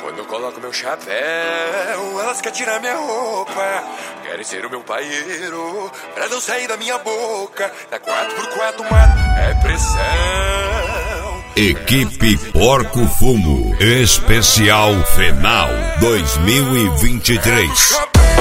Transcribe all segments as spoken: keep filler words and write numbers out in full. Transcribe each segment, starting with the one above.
Quando eu coloco meu chapéu, elas querem tirar minha roupa. Querem ser o meu paieiro, pra não sair da minha boca. Na quatro por quatro mato, é pressão. Equipe Porco Fumo, especial final dois mil e vinte e três.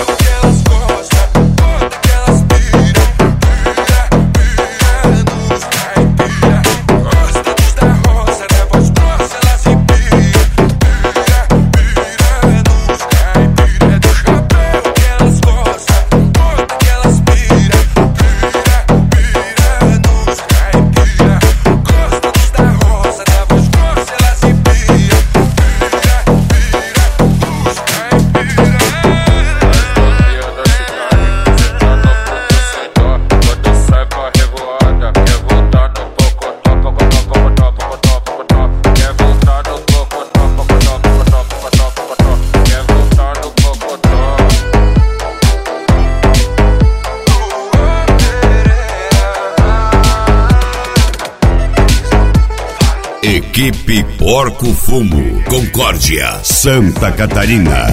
Equipe Porco Fumo, Concórdia, Santa Catarina.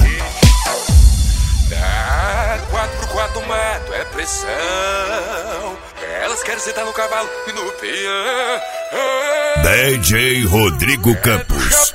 Na quatro por quatro mato é pressão. Elas querem sentar no cavalo e no peão. D J Rodrigo Campos.